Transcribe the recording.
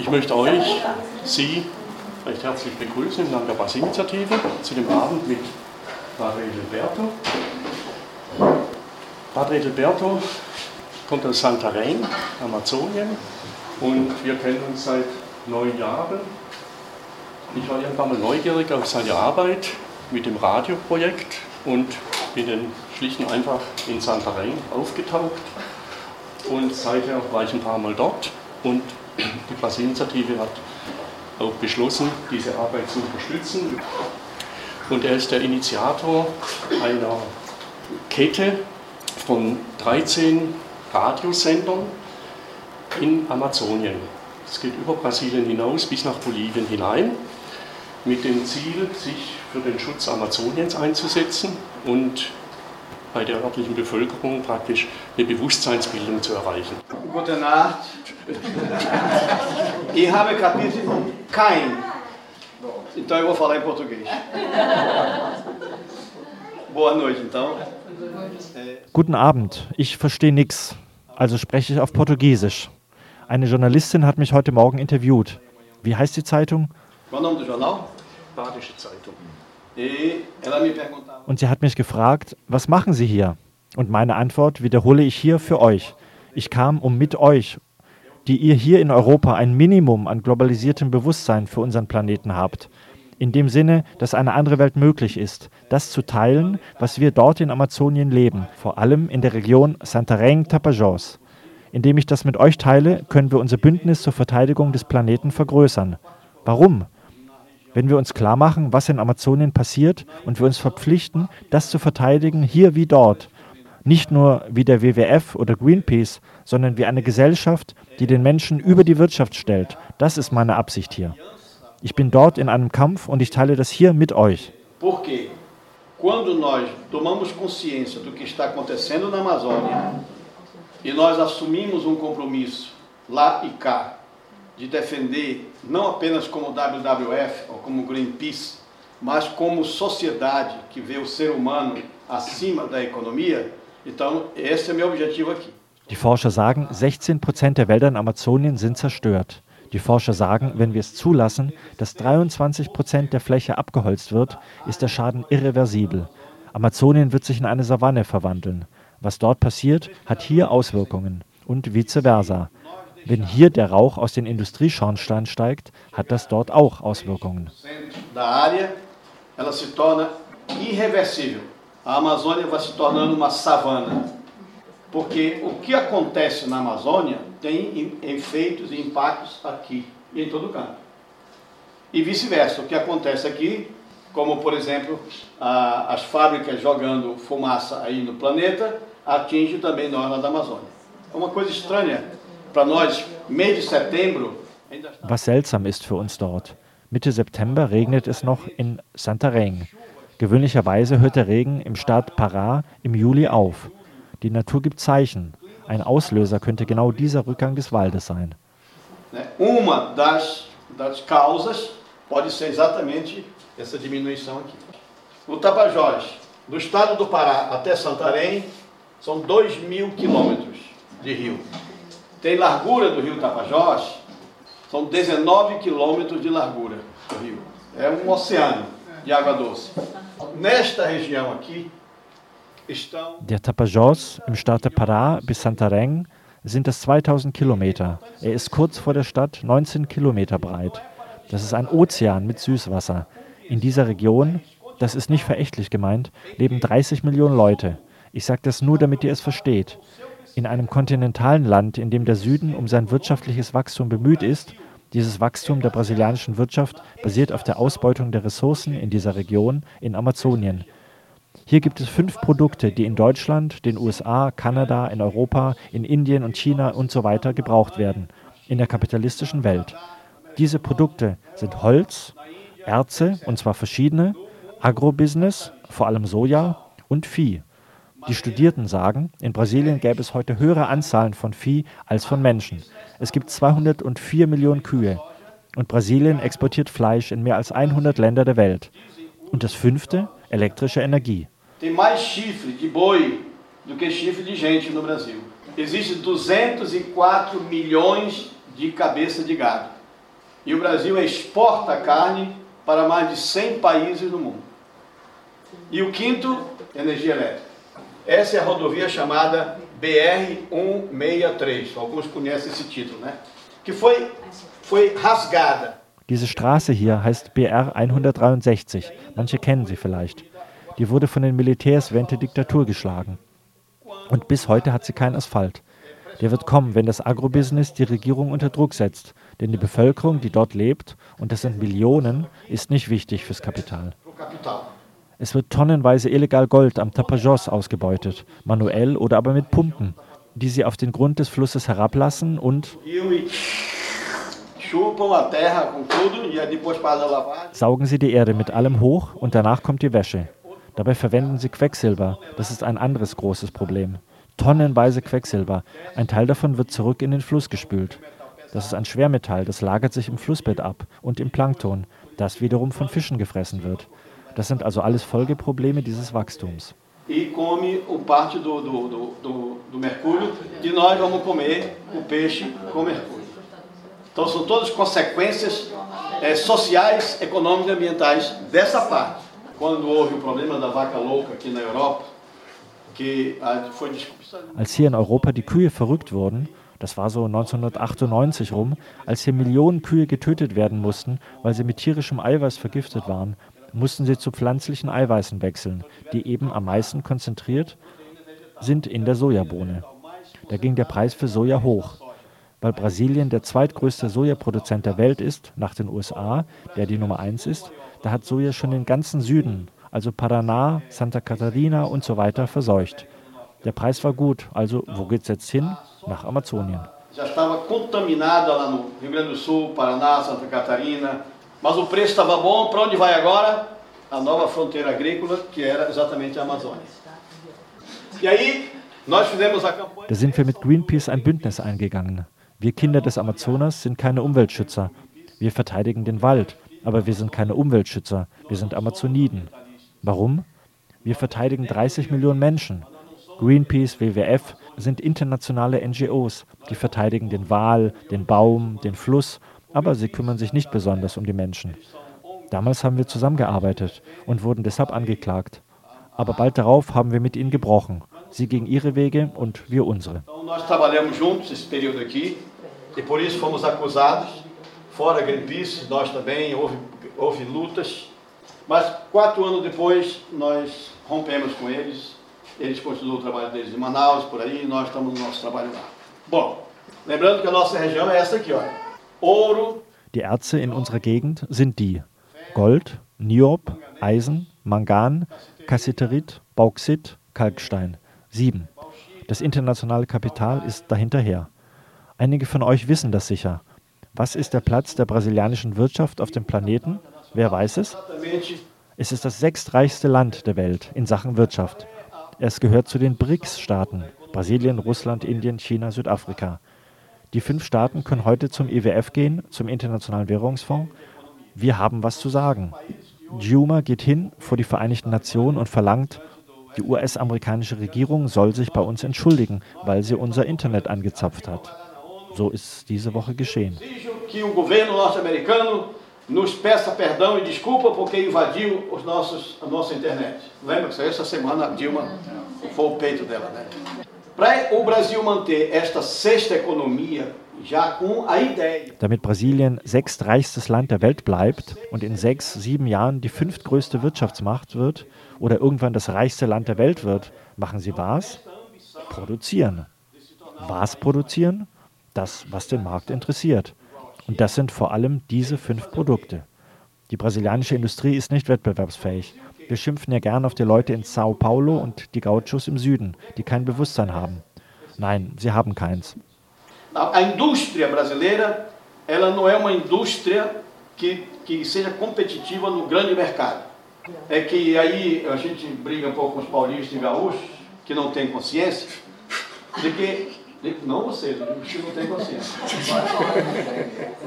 Ich möchte Sie recht herzlich begrüßen im Namen der BAS-Initiative zu dem Abend mit Padre Edelberto. Padre Edelberto kommt aus Santarém, Amazonien, und wir kennen uns seit 9 Jahren. Ich war irgendwann mal neugierig auf seine Arbeit mit dem Radioprojekt und bin dann schlicht und einfach in Santarém aufgetaucht. Und seither war ich ein paar Mal dort und die BAS-Initiative hat auch beschlossen, diese Arbeit zu unterstützen. Und er ist der Initiator einer Kette von 13 Radiosendern in Amazonien. Es geht über Brasilien hinaus bis nach Bolivien hinein, mit dem Ziel, sich für den Schutz Amazoniens einzusetzen und bei der örtlichen Bevölkerung praktisch eine Bewusstseinsbildung zu erreichen. Guten Nacht. Ich habe Kapitel kein. Então eu vou falar em português. Boa noite, então. Guten Abend, ich verstehe nichts, also spreche ich auf Portugiesisch. Eine Journalistin hat mich heute Morgen interviewt. Wie heißt die Zeitung? Qual o nome do jornal? Badische Zeitung. E ela me perguntava. Und sie hat mich gefragt, was machen Sie hier? Und meine Antwort wiederhole ich hier für euch. Ich kam, um mit euch, die ihr hier in Europa ein Minimum an globalisiertem Bewusstsein für unseren Planeten habt. In dem Sinne, dass eine andere Welt möglich ist, das zu teilen, was wir dort in Amazonien leben, vor allem in der Region Santarém-Tapajós. Indem ich das mit euch teile, können wir unser Bündnis zur Verteidigung des Planeten vergrößern. Warum? Wenn wir uns klar machen, was in Amazonien passiert und wir uns verpflichten, das zu verteidigen, hier wie dort. Nicht nur wie der WWF oder Greenpeace, sondern wie eine Gesellschaft, die den Menschen über die Wirtschaft stellt. Das ist meine Absicht hier. Ich bin dort in einem Kampf und ich teile das hier mit euch. Porque quando nós tomamos consciência do que está acontecendo na Amazônia e nós assumimos compromisso lá e cá de defender não apenas como WWF ou como Greenpeace, mas como sociedade que vê o ser humano acima da economia, então esse é meu objetivo aqui. Die Forscher sagen, 16% der Wälder in Amazonien sind zerstört. Die Forscher sagen, wenn wir es zulassen, dass 23% der Fläche abgeholzt wird, ist der Schaden irreversibel. Amazonien wird sich in eine Savanne verwandeln. Was dort passiert, hat hier Auswirkungen und vice versa. Wenn hier der Rauch aus den Industrieschornsteinen steigt, hat das dort auch Auswirkungen. Da área, ela se torna irreversível. A Amazônia vai se tornando uma savana. Porque o que acontece na Amazônia tem efeitos e impactos aqui e em todo canto. E vice-versa, o que acontece aqui, como por exemplo as fábricas jogando fumaça aí no planeta, atinge também nós da Amazônia. É uma coisa estranha para nós, mês de setembro. Was seltsam ist für uns dort. Mitte September regnet es noch in Santarém. Gewöhnlicherweise hört der Regen im Staat Pará im Juli auf. Die Natur gibt Zeichen. Ein Auslöser könnte genau dieser Rückgang des Waldes sein. Uma das causas pode ser exatamente essa diminuição aqui. O Tapajós, do estado do Pará até Santarém, são 2.000 quilômetros de rio. Tem largura do rio Tapajós, são 19 quilômetros de largura do rio. É oceano de água doce. Nesta região aqui, der Tapajós im Staate Pará bis Santarém sind es 2000 Kilometer. Er ist kurz vor der Stadt 19 Kilometer breit. Das ist ein Ozean mit Süßwasser. In dieser Region, das ist nicht verächtlich gemeint, leben 30 Millionen Leute. Ich sage das nur, damit ihr es versteht. In einem kontinentalen Land, in dem der Süden um sein wirtschaftliches Wachstum bemüht ist, dieses Wachstum der brasilianischen Wirtschaft basiert auf der Ausbeutung der Ressourcen in dieser Region, in Amazonien. Hier gibt es 5 Produkte, die in Deutschland, den USA, Kanada, in Europa, in Indien und China und so weiter gebraucht werden, in der kapitalistischen Welt. Diese Produkte sind Holz, Erze, und zwar verschiedene, Agrobusiness, vor allem Soja, und Vieh. Die Studierten sagen, in Brasilien gäbe es heute höhere Anzahlen von Vieh als von Menschen. Es gibt 204 Millionen Kühe und Brasilien exportiert Fleisch in mehr als 100 Länder der Welt. Und das 5., elektrische Energie. Tem mais chifre de boi do que chifre de gente no Brasil. Existem 204 milhões de cabeças de gado. E o Brasil exporta carne para mais de 100 países do mundo. E o quinto, energia elétrica. Essa é a rodovia chamada BR-163. Alguns conhecem esse título, né? Que foi rasgada. Diese Straße hier heißt BR 163. Manche kennen sie vielleicht. Die wurde von den Militärs während der Diktatur geschlagen. Und bis heute hat sie keinen Asphalt. Der wird kommen, wenn das Agrobusiness die Regierung unter Druck setzt. Denn die Bevölkerung, die dort lebt, und das sind Millionen, ist nicht wichtig fürs Kapital. Es wird tonnenweise illegal Gold am Tapajós ausgebeutet, manuell oder aber mit Pumpen, die sie auf den Grund des Flusses herablassen und saugen sie die Erde mit allem hoch und danach kommt die Wäsche. Dabei verwenden sie Quecksilber, das ist ein anderes großes Problem. Tonnenweise Quecksilber, ein Teil davon wird zurück in den Fluss gespült. Das ist ein Schwermetall, das lagert sich im Flussbett ab und im Plankton, das wiederum von Fischen gefressen wird. Das sind also alles Folgeprobleme dieses Wachstums. E come parte do mercúrio, e nós vamos comer o peixe com mercúrio. Então são todas consequências sociais, econômicas e ambientais dessa parte. Quando houve o problema da vaca louca aqui na Europa, que foi Als hier in Europa die Kühe verrückt wurden, das war so 1998 rum, als hier Millionen Kühe getötet werden mussten, weil sie mit tierischem Eiweiß vergiftet waren, mussten sie zu pflanzlichen Eiweißen wechseln, die eben am meisten konzentriert sind in der Sojabohne. Da ging der Preis für Soja hoch. Weil Brasilien der zweitgrößte Sojaproduzent der Welt ist, nach den USA, der die Nummer 1 ist, da hat Soja schon den ganzen Süden, also Paraná, Santa Catarina und so weiter, verseucht. Der Preis war gut, also wo geht's jetzt hin? Nach Amazonien. Já estava contaminada lá no Rio Grande do Sul, Paraná, Santa Catarina, mas o preço estava bom. Para onde vai agora? A nova fronteira agrícola, que era exatamente a Amazônia. E aí nós fizemos a campanha. Da sind wir mit Greenpeace ein Bündnis eingegangen. Wir Kinder des Amazonas sind keine Umweltschützer. Wir verteidigen den Wald, aber wir sind keine Umweltschützer. Wir sind Amazoniden. Warum? Wir verteidigen 30 Millionen Menschen. Greenpeace, WWF sind internationale NGOs, die verteidigen den Wal, den Baum, den Fluss, aber sie kümmern sich nicht besonders um die Menschen. Damals haben wir zusammengearbeitet und wurden deshalb angeklagt. Aber bald darauf haben wir mit ihnen gebrochen. Sie gingen ihre Wege und wir unsere. Nós trabalhamos juntos esse período aqui e por isso fomos acusados. Fora Greenpeace, nós também, houve lutas. Mas 4 anos depois nós rompemos com eles. Eles continuam o trabalho deles em Manaus, por aí, e nós estamos no nosso trabalho lá. Bom, lembrando que a nossa região é essa aqui, olha. Ouro. Die Erze in unserer Gegend sind die: Gold, Niob, Eisen, Mangan, Cassiterit, Bauxit, Kalkstein. 7. Das internationale Kapital ist dahinterher. Einige von euch wissen das sicher. Was ist der Platz der brasilianischen Wirtschaft auf dem Planeten? Wer weiß es? Es ist das 6. reichste Land der Welt in Sachen Wirtschaft. Es gehört zu den BRICS-Staaten: Brasilien, Russland, Indien, China, Südafrika. Die 5 Staaten können heute zum IWF gehen, zum Internationalen Währungsfonds. Wir haben was zu sagen. Dilma geht hin vor die Vereinigten Nationen und verlangt, die US-amerikanische Regierung soll sich bei uns entschuldigen, weil sie unser Internet angezapft hat. So ist es diese Woche geschehen. Que o governo norte-americano nos peça perdão e desculpa porque invadiu a nossa internet. Lembra que essa semana a Dilma foi o peito dela, né? Para o Brasil manter esta 6. economia, já com a ideia. Damit Brasilien 6. reichstes Land der Welt bleibt und in 6, 7 Jahren die 5. größte Wirtschaftsmacht wird oder irgendwann das reichste Land der Welt wird, machen sie was? Produzieren. Was produzieren? Das, was den Markt interessiert. Und das sind vor allem diese 5 Produkte. Die brasilianische Industrie ist nicht wettbewerbsfähig. Wir schimpfen ja gern auf die Leute in São Paulo und die Gauchos im Süden, die kein Bewusstsein haben. Nein, sie haben keins. A indústria brasileira, ela não é uma indústria que seja competitiva no grande mercado. É que aí a gente briga um pouco com os paulistas e gaúchos, que não têm consciência, de que não vocês, que não têm consciência.